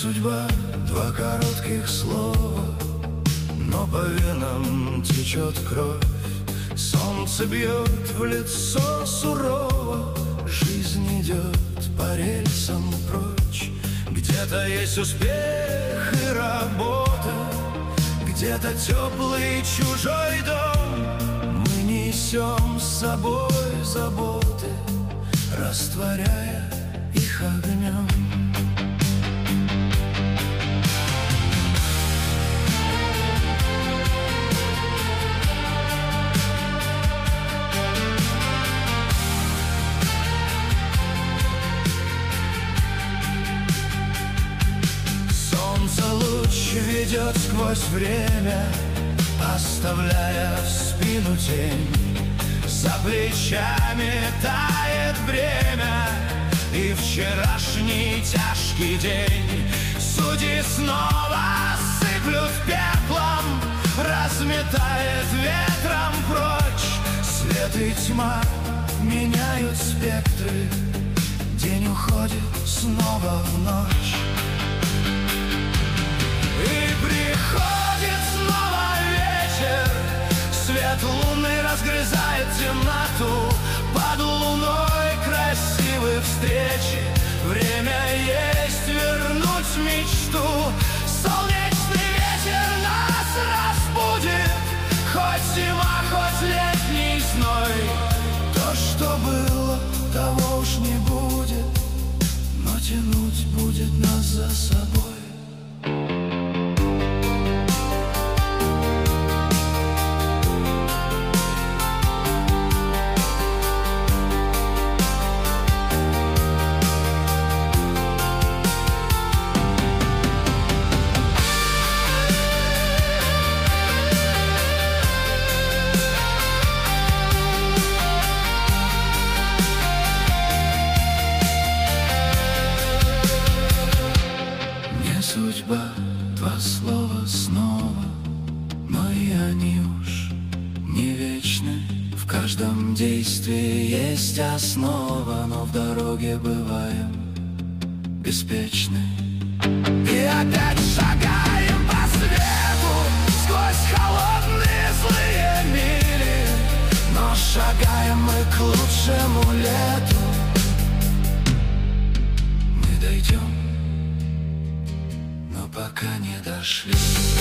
судьба, два коротких слова, но по венам течет кровь. Солнце бьет в лицо сурово, жизнь идет по рельсам прочь. Где-то есть успех и работа, где-то теплый чужой дом. Мы несем с собой заботы, растворяя их огнем. Ведет сквозь время, оставляя в спину тень. За плечами тает бремя и вчерашний тяжкий день. Судьи снова сыплют пеплом, разметает ветром прочь. Свет и тьма меняют спектры, день уходит снова в ночь. И приходит снова вечер, свет луны разгрызает темноту. Под луной красивые встречи, время есть вернуть мечту. Солнечный ветер нас разбудит, хоть зима, хоть летний зной. То, что было, того уж не будет, но тянуть будет нас за собой. Судьба, два слова снова, но и они уж не вечны. В каждом действии есть основа, но в дороге бываем беспечны. И опять шагаем по свету сквозь холодные злые мили, но шагаем мы к лучшему лету. Мы дойдем, пока не дошли.